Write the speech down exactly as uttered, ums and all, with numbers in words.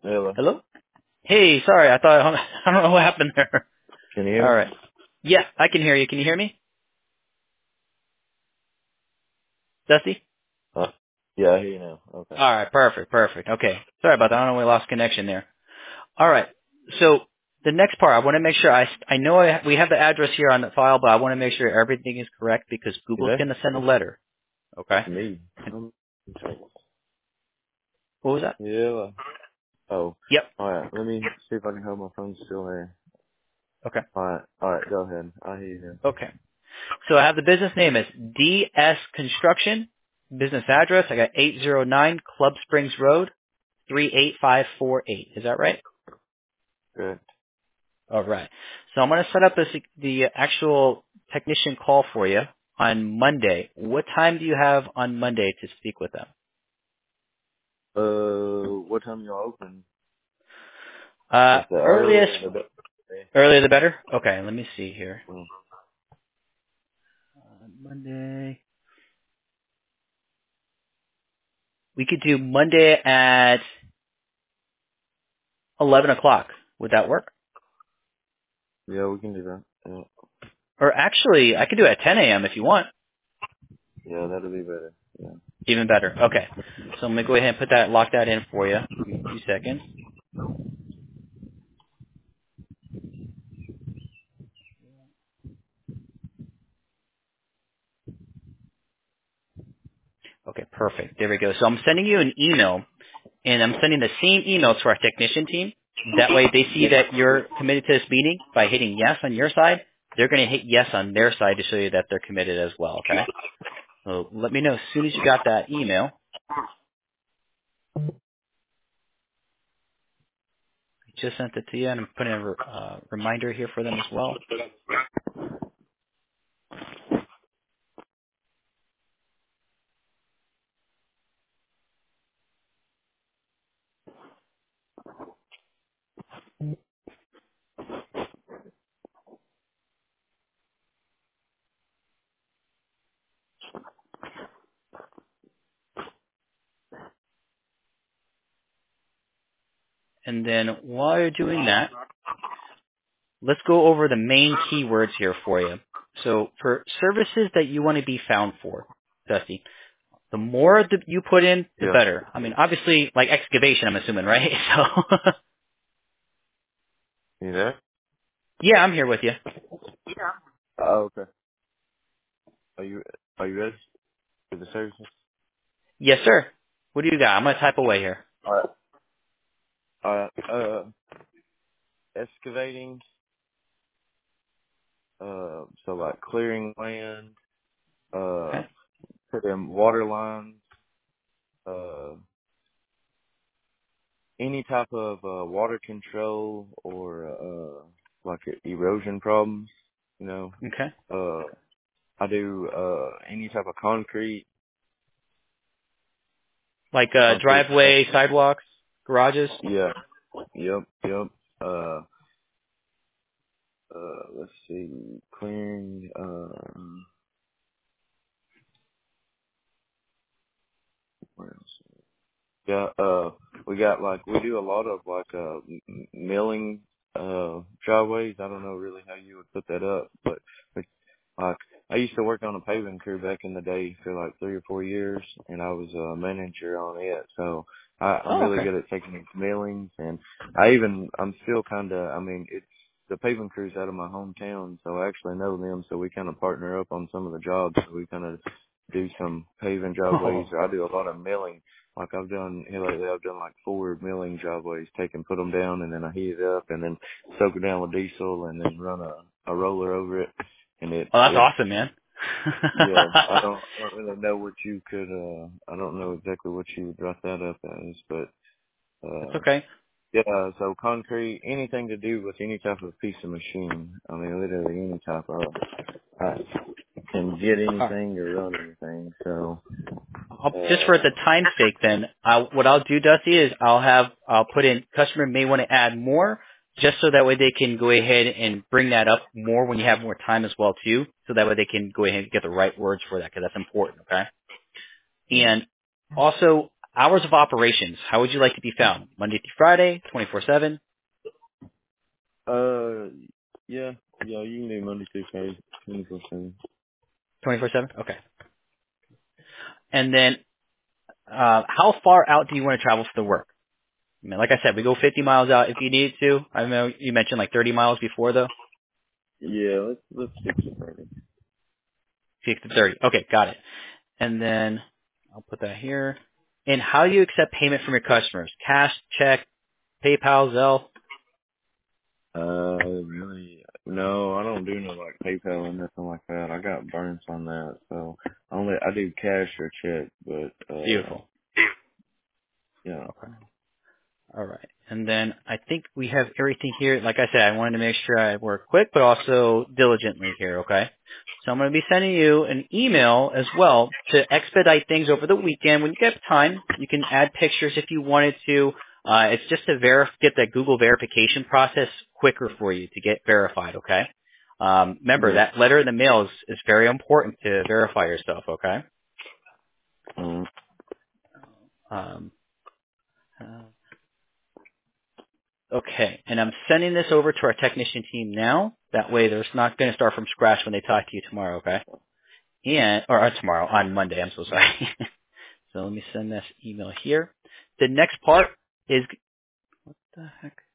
Hello. Hello? Hey, sorry, I thought, I don't know what happened there. Can you hear All me? right. Yeah, I can hear you. Can you hear me? Dusty? Uh, yeah, I hear you now. Okay. All right, perfect, perfect. Okay. Sorry about that. I don't know, we lost connection there. All right. So the next part, I want to make sure I, I know I, we have the address here on the file, but I want to make sure everything is correct because You Google's there? going to send a letter. Okay. It's me. And Um, what was that? yeah. Oh. Yep. Alright, let me see if I can hold my phone still there. Okay. Alright, alright, go ahead. I hear you now. Okay. So I have the business name as D S Construction. Business address, I got eight oh nine Club Springs Road, three eight five four eight. Is that right? Good. All right. So I'm going to set up this, the actual technician call for you on Monday. What time do you have on Monday to speak with them? Uh, what time y'all open? Uh, Like the earliest, earlier the better. earlier the better? Okay, let me see here. Mm. Uh, Monday. We could do Monday at eleven o'clock. Would that work? Yeah, we can do that. Yeah. Or actually, I could do it at ten a.m. if you want. Yeah, that'll be better. Yeah. Even better. Okay. So I'm going to go ahead and put that, lock that in for you. Give me two seconds. Okay, perfect. There we go. So I'm sending you an email, and I'm sending the same email to our technician team. That way, if they see that you're committed to this meeting by hitting yes on your side, they're going to hit yes on their side to show you that they're committed as well. Okay. So let me know as soon as you got that email. I just sent it to you, and I'm putting a re- uh, reminder here for them as well. And then while you're doing that, let's go over the main keywords here for you. So for services that you want to be found for, Dusty, the more that you put in, the Yeah. better. I mean, obviously, like excavation, I'm assuming, right? So, You there? yeah, I'm here with you. Oh, okay. Are you, are you ready for the services? Yes, sir. What do you got? I'm gonna type away here. Alright. Alright, uh, excavating, uh, so like clearing land, uh, Okay. put in water lines, uh, any type of, uh, water control or, uh, like erosion problems, you know, Okay. uh, I do, uh, any type of concrete, Like uh, concrete, driveway, sidewalks, garages. yeah, yep, yep, uh, uh, let's see, clearing, uh, where else? Yeah, uh, we got like, we do a lot of like, uh, m- m- milling, uh, driveways. I don't know really how you would put that up, but but, like, I used to work on a paving crew back in the day for like three or four years, and I was a manager on it. So I, I'm Oh, really okay. good at taking these millings, and I even, I'm still kind of, I mean, it's, the paving crew's out of my hometown, so I actually know them, so we kind of partner up on some of the jobs. So we kind of do some paving driveways, Oh, or I do a lot of milling. Like I've done here lately, I've done like four milling driveways, take and put them down, and then I heat it up, and then soak it down with diesel, and then run a a roller over it, and it oh, that's it awesome, man. yeah. I don't I don't really know what you could uh I don't know exactly what you would write that up as, but That's uh okay. yeah. So concrete, anything to do with any type of piece of machine. I mean, literally any type of. I can get All right. anything or run anything. So I'll, just for the uh time's sake, then, I, what I'll do, Dusty, is I'll have I'll put in customer may want to add more, just so that way they can go ahead and bring that up more when you have more time as well too, so that way they can go ahead and get the right words for that because that's important. Okay. yeah. And also, hours of operations, how would you like to be found? Monday through Friday, twenty-four seven? Uh, yeah, yeah, you can do Monday through Friday, twenty-four seven. twenty-four seven? Okay. And then, uh, how far out do you want to travel for the work? I mean, like I said, we go fifty miles out if you need to. I know you mentioned like thirty miles before though. Yeah, let's let's stick to Friday. fifty to thirty. Okay, got it. And then I'll put that here. And how do you accept payment from your customers? Cash, check, PayPal, Zelle? Uh, really? No, I don't do no like PayPal or nothing like that. I got burns on that, so only I do cash or check. But uh, Beautiful. yeah. Okay. All right. And then I think we have everything here. Like I said, I wanted to make sure I work quick, but also diligently here, okay? So I'm going to be sending you an email as well to expedite things over the weekend. When you get time, you can add pictures if you wanted to. Uh, it's just to verif- get that Google verification process quicker for you to get verified, okay? Um, remember, Yeah. that letter in the mail is, is very important to verify yourself, okay? Um, Um, uh, Okay, and I'm sending this over to our technician team now. That way there's not going to start from scratch when they talk to you tomorrow, okay? And, or uh, tomorrow, on Monday, I'm so sorry. So let me send this email here. The next part is, what the heck?